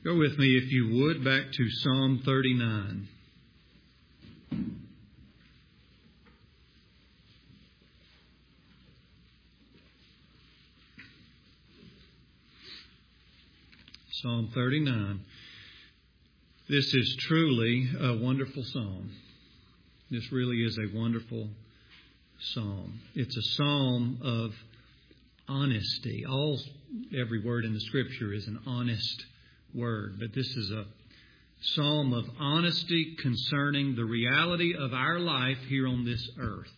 Go with me, if you would, back to Psalm 39. Psalm 39. This is truly a wonderful psalm. This really is a wonderful psalm. It's a psalm of honesty. Every word in the Scripture is an honest word, but this is a psalm of honesty concerning the reality of our life here on this earth.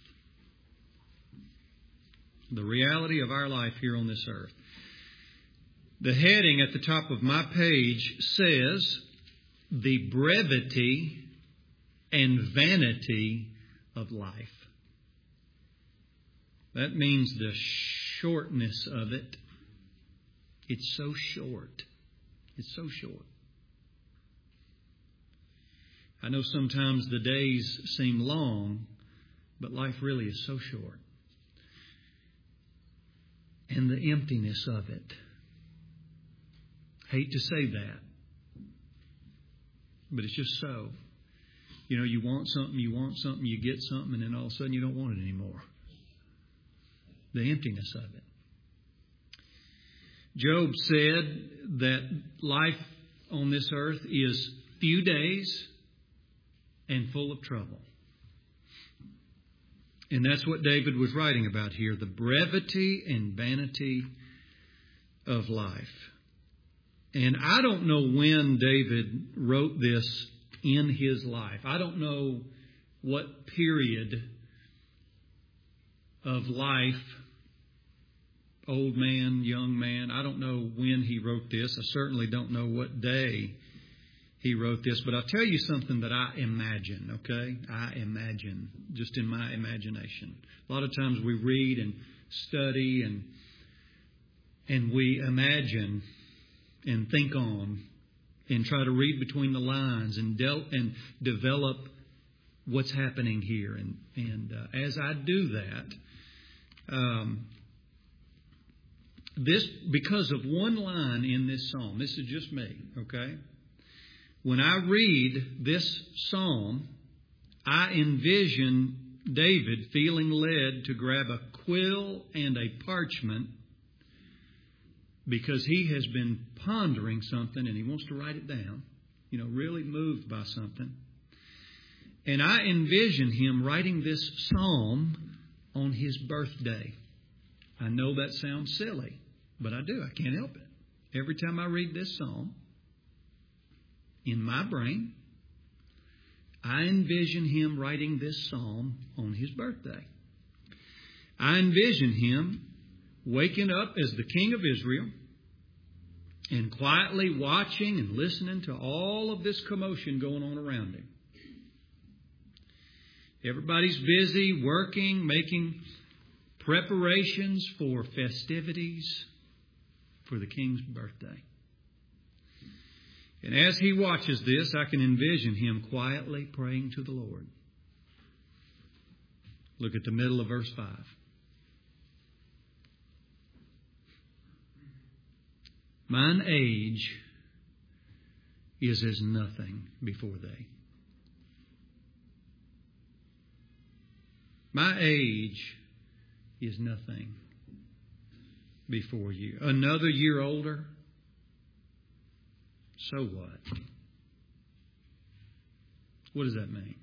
The reality of our life here on this earth. The heading at the top of my page says, "The brevity and vanity of life." That means the shortness of it. It's so short. It's so short. I know sometimes the days seem long, but life really is so short. And the emptiness of it. Hate to say that, but it's just so. You know, you want something, you get something, and then all of a sudden you don't want it anymore. The emptiness of it. Job said that life on this earth is few days and full of trouble. And that's what David was writing about here, the brevity and vanity of life. And I don't know when David wrote this in his life. I don't know what period of life, old man, young man, I don't know when he wrote this. I certainly don't know what day he wrote this. But I'll tell you something that I imagine, okay? I imagine, just in my imagination. A lot of times we read and study and we imagine and think on and try to read between the lines and develop what's happening here. And as I do that, this, because of one line in this psalm, this is just me, okay? When I read this psalm, I envision David feeling led to grab a quill and a parchment because he has been pondering something and he wants to write it down, really moved by something. And I envision him writing this psalm on his birthday. I know that sounds silly, but I do. I can't help it. Every time I read this psalm, in my brain, I envision him writing this psalm on his birthday. I envision him waking up as the king of Israel and quietly watching and listening to all of this commotion going on around him. Everybody's busy working, making preparations for festivities for the king's birthday. And as he watches this, I can envision him quietly praying to the Lord. Look at the middle of verse 5. Mine age is as nothing before thee. My age is nothing before you. Another year older? So what? What does that mean?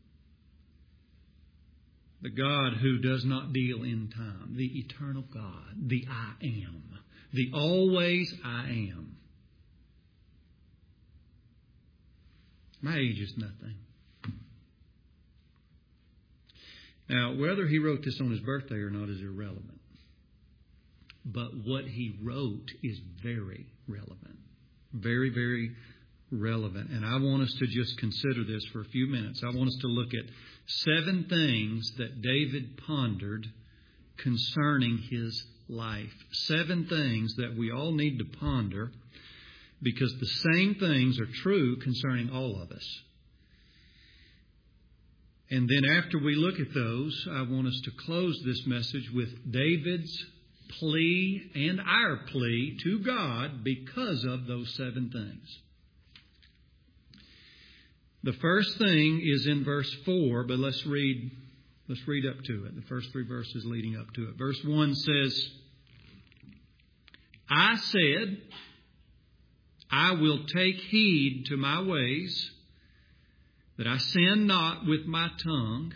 The God who does not deal in time, the eternal God, the I am, the always I am. My age is nothing. Now, whether he wrote this on his birthday or not is irrelevant. But what he wrote is very relevant. Very, very relevant. And I want us to just consider this for a few minutes. I want us to look at 7 things that David pondered concerning his life. 7 things that we all need to ponder because the same things are true concerning all of us. And then after we look at those, I want us to close this message with David's plea and our plea to God because of those 7 things. The first thing is in verse 4, but let's read up to it. The first 3 verses leading up to it. Verse 1 says, I said, I will take heed to my ways, that I sin not with my tongue.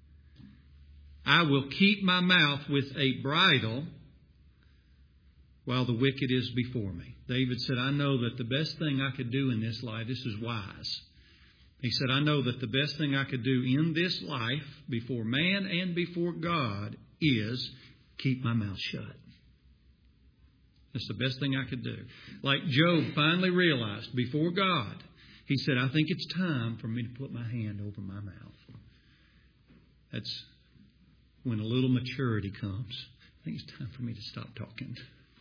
I will keep my mouth with a bridle while the wicked is before me. David said, I know that the best thing I could do in this life, this is wise. He said, I know that the best thing I could do in this life, before man and before God, is keep my mouth shut. That's the best thing I could do. Like Job finally realized before God, he said, I think it's time for me to put my hand over my mouth. That's when a little maturity comes. I think it's time for me to stop talking.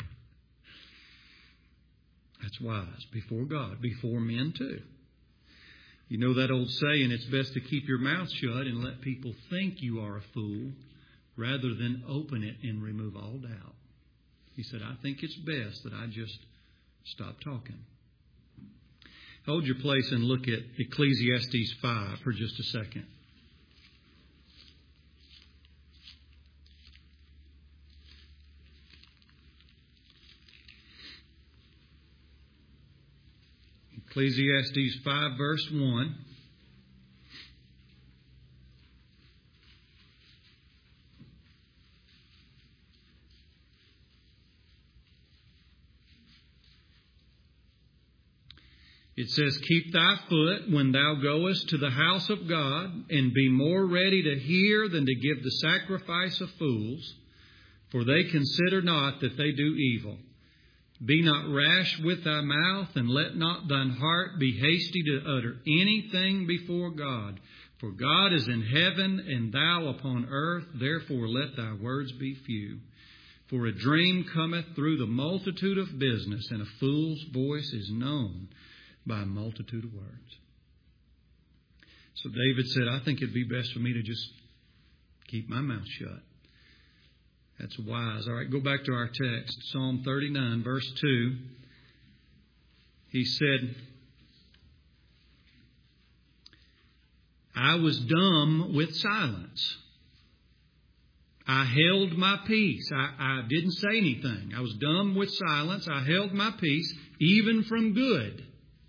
That's wise. Before God, before men too. You know that old saying, it's best to keep your mouth shut and let people think you are a fool rather than open it and remove all doubt. He said, I think it's best that I just stop talking. Hold your place and look at Ecclesiastes 5 for just a second. Ecclesiastes 5 verse 1. It says, keep thy foot when thou goest to the house of God, and be more ready to hear than to give the sacrifice of fools, for they consider not that they do evil. Be not rash with thy mouth, and let not thine heart be hasty to utter anything before God. For God is in heaven, and thou upon earth, therefore let thy words be few. For a dream cometh through the multitude of business, and a fool's voice is known by a multitude of words. So David said, I think it'd be best for me to just keep my mouth shut. That's wise. All right, go back to our text. Psalm 39, verse 2. He said, I was dumb with silence. I held my peace. I didn't say anything. I was dumb with silence. I held my peace, even from good.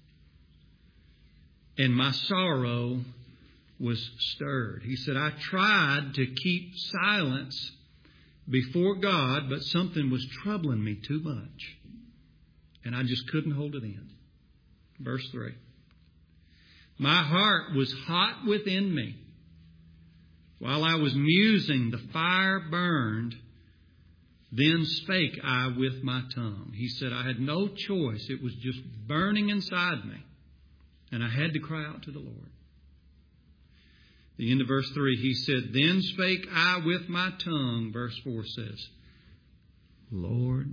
And my sorrow was stirred. He said, I tried to keep silence before God, but something was troubling me too much. And I just couldn't hold it in. Verse 3. My heart was hot within me. While I was musing, the fire burned. Then spake I with my tongue. He said, I had no choice. It was just burning inside me. And I had to cry out to the Lord. The end of verse 3, he said, then spake I with my tongue. Verse 4 says, Lord.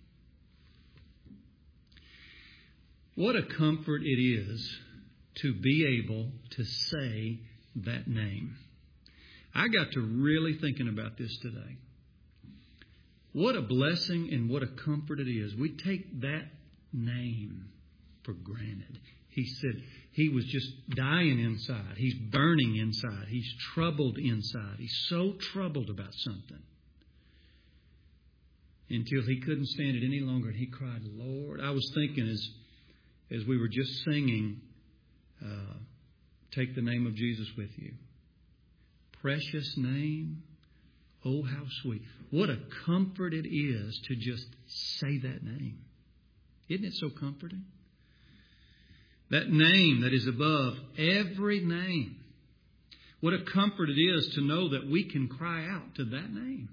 What a comfort it is to be able to say that name. I got to really thinking about this today. What a blessing and what a comfort it is. We take that name for granted. He said he was just dying inside. He's burning inside. He's troubled inside. He's so troubled about something. Until he couldn't stand it any longer. And he cried, Lord. I was thinking as we were just singing, take the name of Jesus with you. Precious name. Oh, how sweet. What a comfort it is to just say that name. Isn't it so comforting? That name that is above every name. What a comfort it is to know that we can cry out to that name.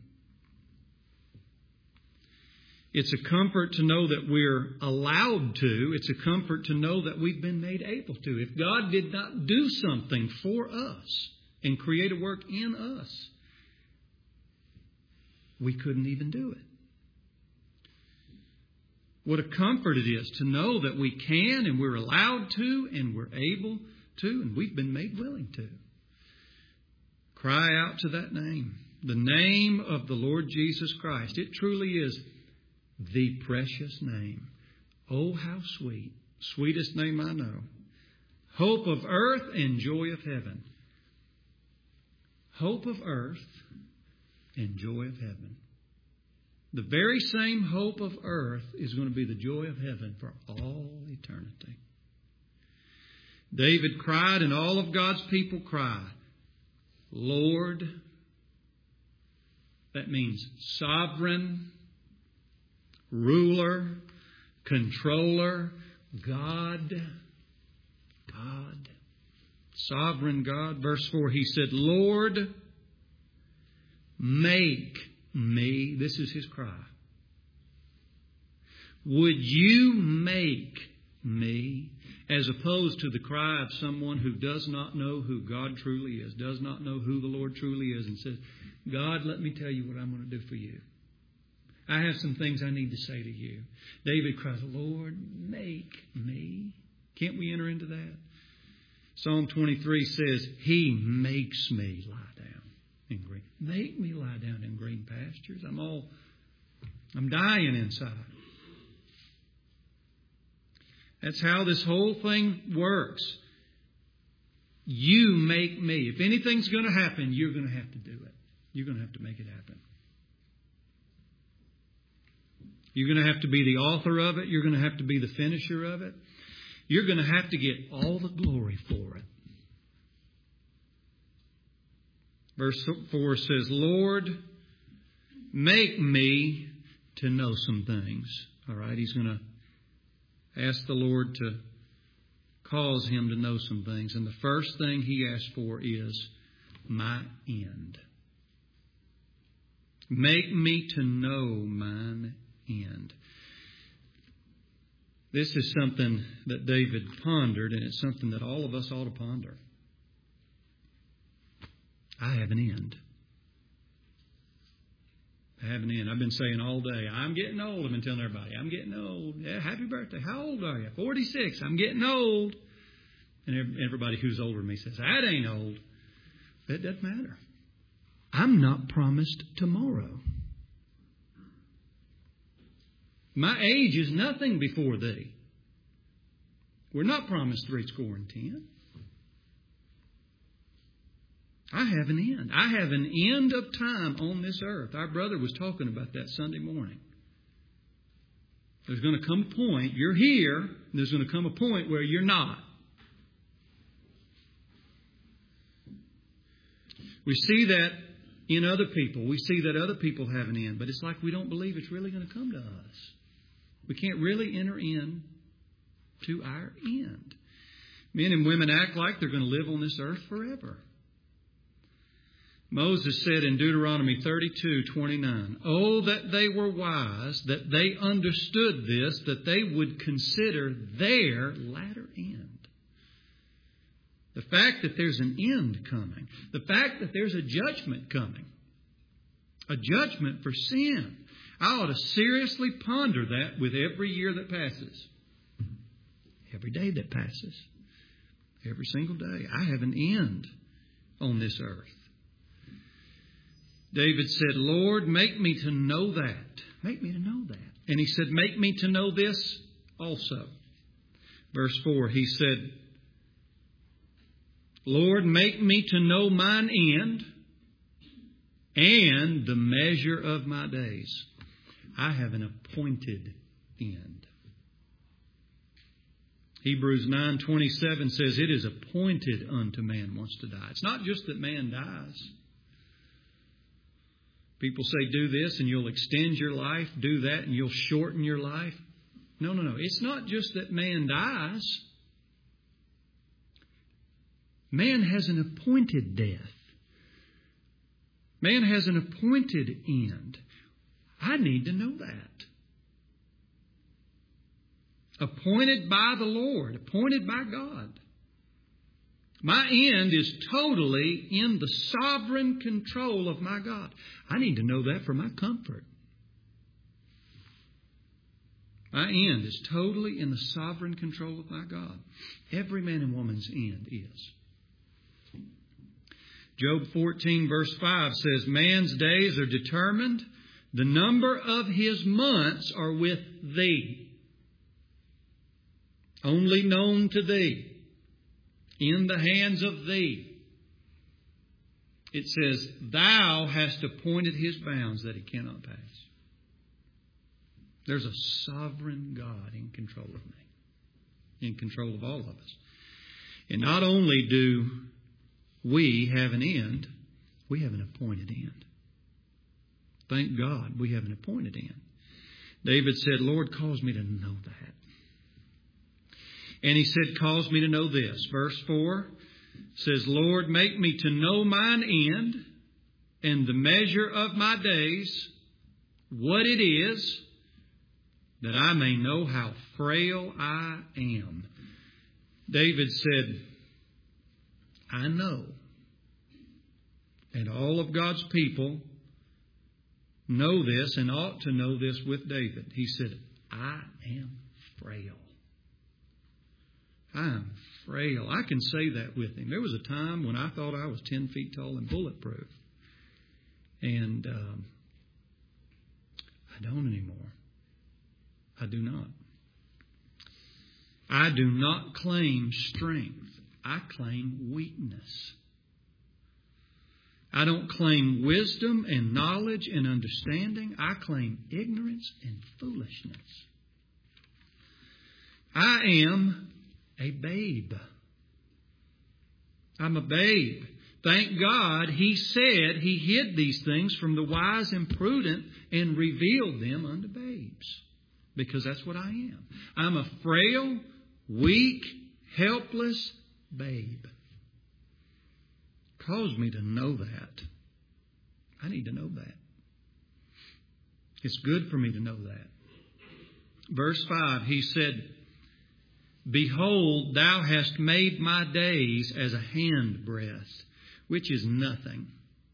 It's a comfort to know that we're allowed to. It's a comfort to know that we've been made able to. If God did not do something for us and create a work in us, we couldn't even do it. What a comfort it is to know that we can and we're allowed to and we're able to and we've been made willing to. Cry out to that name. The name of the Lord Jesus Christ. It truly is the precious name. Oh, how sweet. Sweetest name I know. Hope of earth and joy of heaven. Hope of earth and joy of heaven. The very same hope of earth is going to be the joy of heaven for all eternity. David cried, and all of God's people cry, Lord. That means sovereign, ruler, controller, God. God. Sovereign God. Verse 4, he said, Lord, make me. This is his cry. Would you make me? As opposed to the cry of someone who does not know who God truly is, does not know who the Lord truly is, and says, God, let me tell you what I'm going to do for you. I have some things I need to say to you. David cries, Lord, make me. Can't we enter into that? Psalm 23 says, He makes me lie down in green. Make me lie down in green pastures. I'm dying inside. That's how this whole thing works. You make me. If anything's going to happen, you're going to have to do it. You're going to have to make it happen. You're going to have to be the author of it. You're going to have to be the finisher of it. You're going to have to get all the glory for it. Verse 4 says, Lord, make me to know some things. All right, he's going to ask the Lord to cause him to know some things. And the first thing he asks for is my end. Make me to know mine end. This is something that David pondered, and it's something that all of us ought to ponder. I have an end. I have an end. I've been saying all day, I'm getting old. I've been telling everybody, I'm getting old. Yeah, happy birthday. How old are you? 46. I'm getting old. And everybody who's older than me says, that ain't old. That doesn't matter. I'm not promised tomorrow. My age is nothing before thee. We're not promised 70. I have an end. I have an end of time on this earth. Our brother was talking about that Sunday morning. There's going to come a point, you're here, and there's going to come a point where you're not. We see that in other people. We see that other people have an end, but it's like we don't believe it's really going to come to us. We can't really enter in to our end. Men and women act like they're going to live on this earth forever. Moses said in Deuteronomy 32:29, oh, that they were wise, that they understood this, that they would consider their latter end. The fact that there's an end coming. The fact that there's a judgment coming. A judgment for sin. I ought to seriously ponder that with every year that passes. Every day that passes. Every single day. I have an end on this earth. David said, Lord, make me to know that. Make me to know that. And he said, make me to know this also. Verse 4, he said, Lord, make me to know mine end and the measure of my days. I have an appointed end. Hebrews 9:27 says, it is appointed unto man once to die. It's not just that man dies. People say, do this and you'll extend your life. Do that and you'll shorten your life. No. It's not just that man dies. Man has an appointed death. Man has an appointed end. I need to know that. Appointed by the Lord. Appointed by God. My end is totally in the sovereign control of my God. I need to know that for my comfort. My end is totally in the sovereign control of my God. Every man and woman's end is. Job 14 verse 5 says, man's days are determined. The number of his months are with thee. Only known to thee. in the hands of Thee. It says, Thou hast appointed His bounds that He cannot pass. There's a sovereign God in control of me, in control of all of us. And not only do we have an end, we have an appointed end. Thank God we have an appointed end. David said, Lord, cause me to know that. And he said, cause me to know this. Verse 4 says, Lord, make me to know mine end and the measure of my days, what it is, that I may know how frail I am. David said, I know, and all of God's people know this and ought to know this with David. He said, I am frail. I am frail. I can say that with him. There was a time when I thought I was 10 feet tall and bulletproof. And I don't anymore. I do not. I do not claim strength. I claim weakness. I don't claim wisdom and knowledge and understanding. I claim ignorance and foolishness. I am a babe. I'm a babe. Thank God He said He hid these things from the wise and prudent and revealed them unto babes. Because that's what I am. I'm a frail, weak, helpless babe. Cause me to know that. I need to know that. It's good for me to know that. Verse 5, He said, Behold, Thou hast made my days as a handbreadth, which is nothing.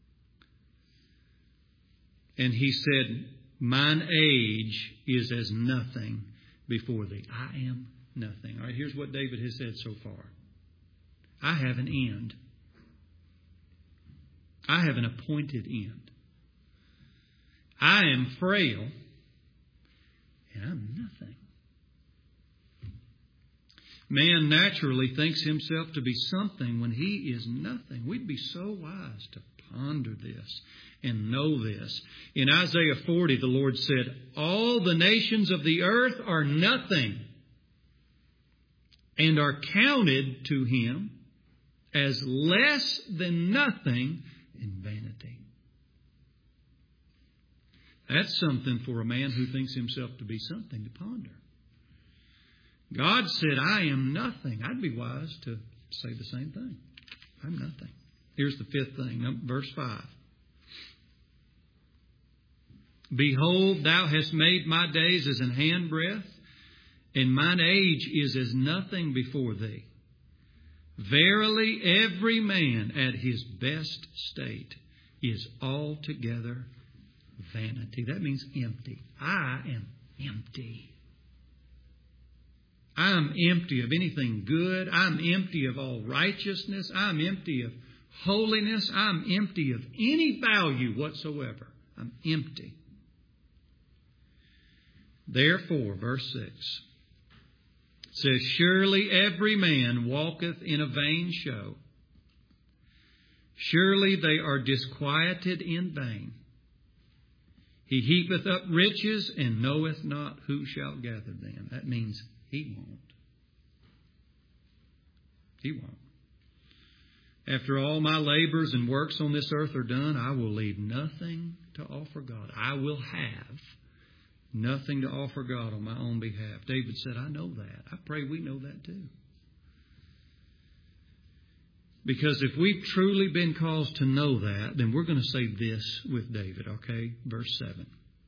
And He said, Mine age is as nothing before Thee. I am nothing. All right, here's what David has said so far. I have an end. I have an appointed end. I am frail, and I'm nothing. Man naturally thinks himself to be something when he is nothing. We'd be so wise to ponder this and know this. In Isaiah 40, the Lord said, All the nations of the earth are nothing and are counted to Him as less than nothing in vanity. That's something for a man who thinks himself to be something to ponder. God said, I am nothing. I'd be wise to say the same thing. I'm nothing. Here's the fifth thing, verse 5. Behold, Thou hast made my days as an handbreadth, and mine age is as nothing before Thee. Verily, every man at his best state is altogether vanity. That means empty. I am empty. I'm empty of anything good. I'm empty of all righteousness. I'm empty of holiness. I'm empty of any value whatsoever. I'm empty. Therefore, verse 6 says, Surely every man walketh in a vain show. Surely they are disquieted in vain. He heapeth up riches and knoweth not who shall gather them. That means he won't. He won't. After all my labors and works on this earth are done, I will leave nothing to offer God. I will have nothing to offer God on my own behalf. David said, I know that. I pray we know that too. Because if we've truly been caused to know that, then we're going to say this with David, okay? Verse 7.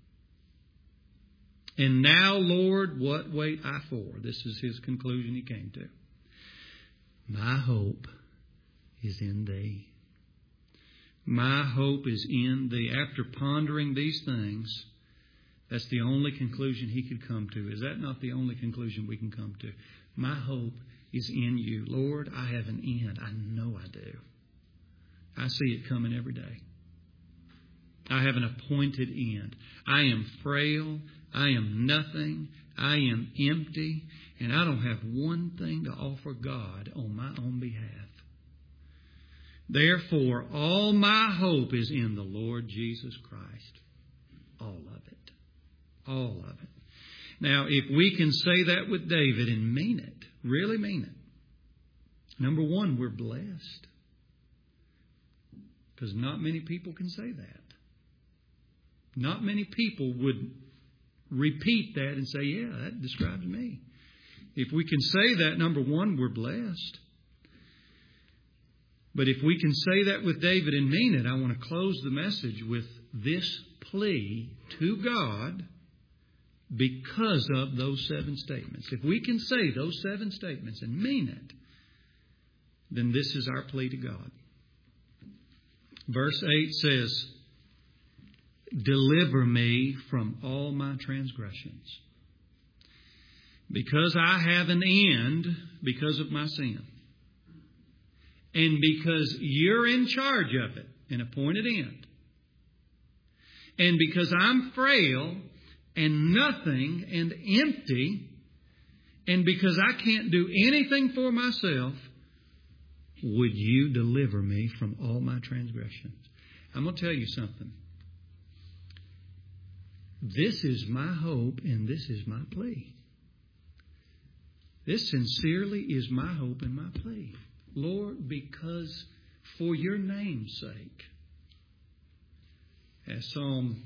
And now, Lord, what wait I for? This is his conclusion he came to. My hope is in Thee. My hope is in Thee. After pondering these things, that's the only conclusion he could come to. Is that not the only conclusion we can come to? My hope is in You. Lord, I have an end. I know I do. I see it coming every day. I have an appointed end. I am frail. I am nothing. I am empty, and I don't have one thing to offer God on my own behalf. Therefore, all my hope is in the Lord Jesus Christ. All of it. All of it. Now, if we can say that with David and mean it, really mean it, number one, we're blessed. Because not many people can say that. Not many people would repeat that and say, yeah, that describes me. If we can say that, number one, we're blessed. But if we can say that with David and mean it, I want to close the message with this plea to God because of those 7 statements. If we can say those 7 statements and mean it, then this is our plea to God. Verse 8 says, deliver me from all my transgressions. Because I have an end because of my sin. And because you're in charge of it, an appointed end. And because I'm frail and nothing and empty, and because I can't do anything for myself, would you deliver me from all my transgressions? I'm going to tell you something. This is my hope and this is my plea. This sincerely is my hope and my plea. Lord, because for your name's sake, as Psalm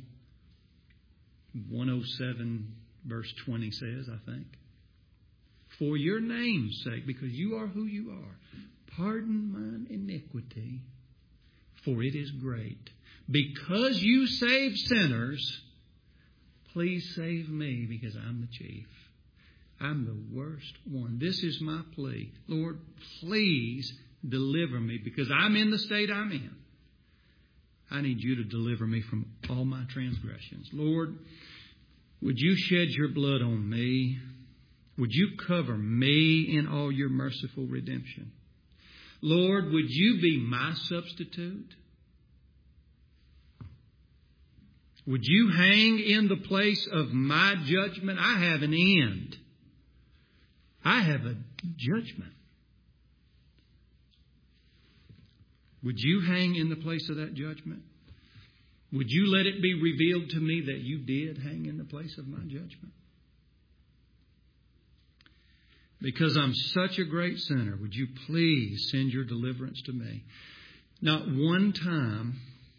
107 verse 20 says, I think, for your name's sake, because you are who you are, pardon mine iniquity, for it is great. Because you save sinners, please save me, because I'm the chief. I'm the worst one. This is my plea. Lord, please deliver me, because I'm in the state I'm in. I need you to deliver me from all my transgressions. Lord, would you shed your blood on me? Would you cover me in all your merciful redemption? Lord, would you be my substitute? Would you hang in the place of my judgment? I have an end. I have a judgment. Would you hang in the place of that judgment? Would you let it be revealed to me that you did hang in the place of my judgment? Because I'm such a great sinner, would you please send your deliverance to me? Not one time,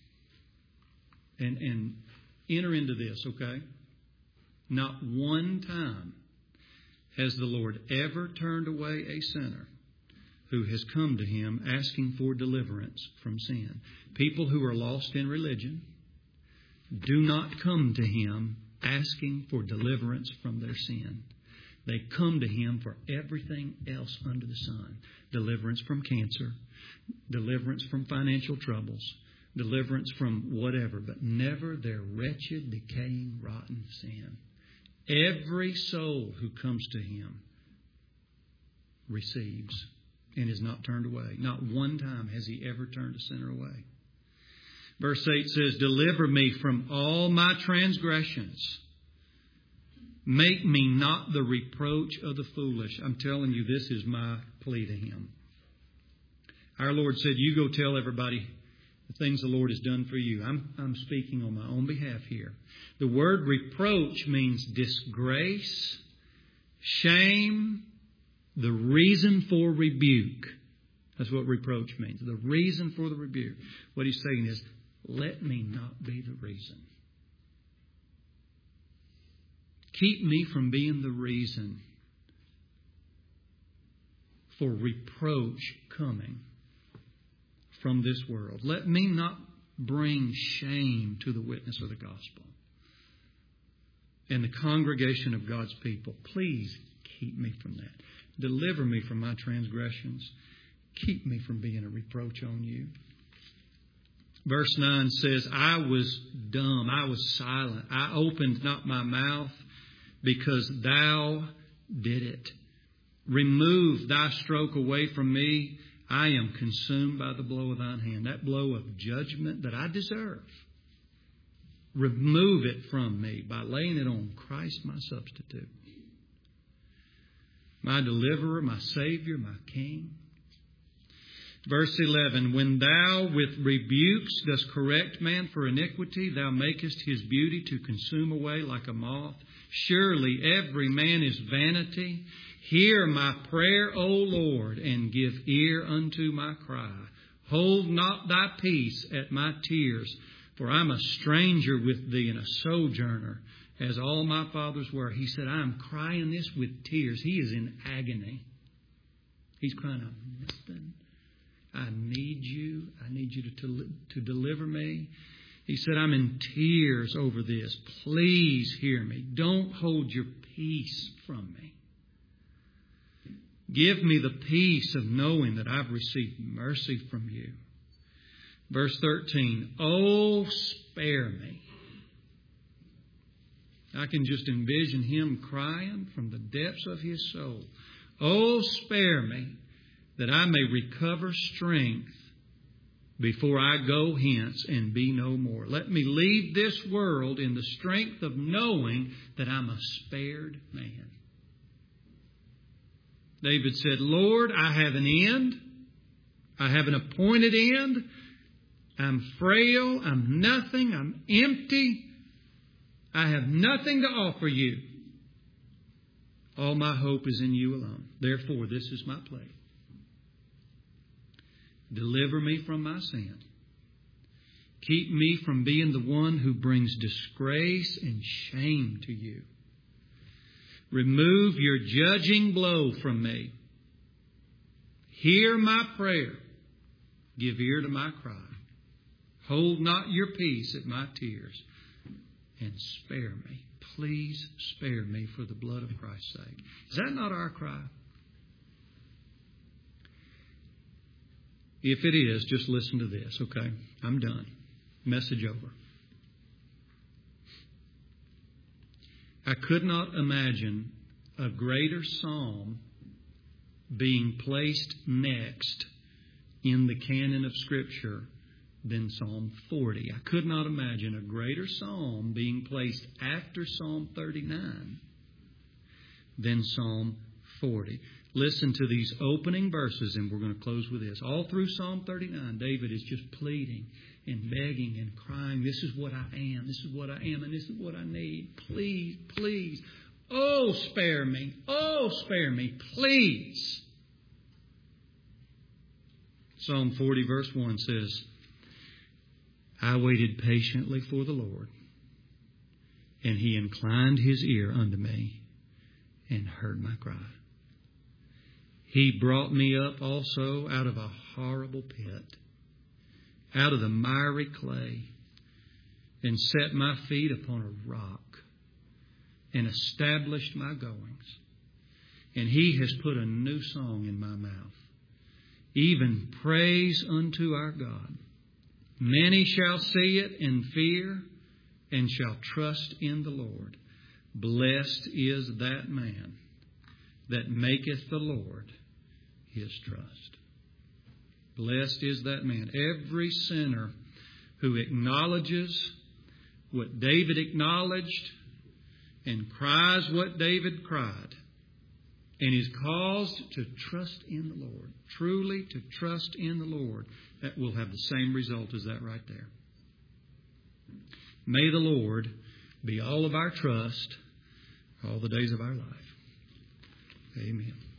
and enter into this, okay? Not one time has the Lord ever turned away a sinner who has come to Him asking for deliverance from sin. People who are lost in religion do not come to Him asking for deliverance from their sin. They come to Him for everything else under the sun. Deliverance from cancer, deliverance from financial troubles, deliverance from whatever, but never their wretched, decaying, rotten sin. Every soul who comes to Him receives and is not turned away. Not one time has He ever turned a sinner away. Verse 8 says, deliver me from all my transgressions. Make me not the reproach of the foolish. I'm telling you, this is my plea to Him. Our Lord said, you go tell everybody the things the Lord has done for you. I'm speaking on my own behalf here. The word reproach means disgrace, shame, the reason for rebuke. That's what reproach means. The reason for the rebuke. What He's saying is, let me not be the reason. Keep me from being the reason for reproach coming from this world. Let me not bring shame to the witness of the gospel and the congregation of God's people. Please keep me from that. Deliver me from my transgressions. Keep me from being a reproach on you. Verse 9 says, I was dumb. I was silent. I opened not my mouth because thou did it. Remove thy stroke away from me. I am consumed by the blow of thine hand. That blow of judgment that I deserve. Remove it from me by laying it on Christ, my substitute. my deliverer, my Savior, my King. Verse 11, when thou with rebukes dost correct man for iniquity, thou makest his beauty to consume away like a moth. Surely every man is vanity. Hear my prayer, O Lord, and give ear unto my cry. Hold not thy peace at my tears, for I'm a stranger with thee and a sojourner, as all my fathers were. He said, I'm crying this with tears. He is in agony. He's crying out, nothing. I need you. I need you to deliver me. He said, I'm in tears over this. Please hear me. Don't hold your peace from me. Give me the peace of knowing that I've received mercy from you. Verse 13, oh, spare me. I can just envision him crying from the depths of his soul. Oh, spare me, that I may recover strength before I go hence and be no more. Let me leave this world in the strength of knowing that I'm a spared man. David said, Lord, I have an end. I have an appointed end. I'm frail. I'm nothing. I'm empty. I have nothing to offer you. All my hope is in you alone. Therefore, this is my plea. Deliver me from my sin. Keep me from being the one who brings disgrace and shame to you. Remove your judging blow from me. Hear my prayer. Give ear to my cry. Hold not your peace at my tears. And spare me. Please spare me for the blood of Christ's sake. Is that not our cry? If it is, just listen to this, okay? I'm done. Message over. I could not imagine a greater psalm being placed next in the canon of Scripture than Psalm 40. I could not imagine a greater psalm being placed after Psalm 39 than Psalm 40. Listen to these opening verses, and we're going to close with this. All through Psalm 39, David is just pleading and begging and crying, this is what I am, this is what I am, and this is what I need. Please, please. Oh, spare me. Oh, spare me. Please. Psalm 40 verse 1 says, I waited patiently for the Lord, and He inclined His ear unto me and heard my cry. He brought me up also out of a horrible pit, out of the miry clay, and set my feet upon a rock, and established my goings. And He has put a new song in my mouth, even praise unto our God. Many shall see it and fear, and shall trust in the Lord. Blessed is that man that maketh the Lord his trust. Blessed is that man. Every sinner who acknowledges what David acknowledged and cries what David cried, and is caused to trust in the Lord, truly to trust in the Lord, that will have the same result as that right there. May the Lord be all of our trust all the days of our life. Amen.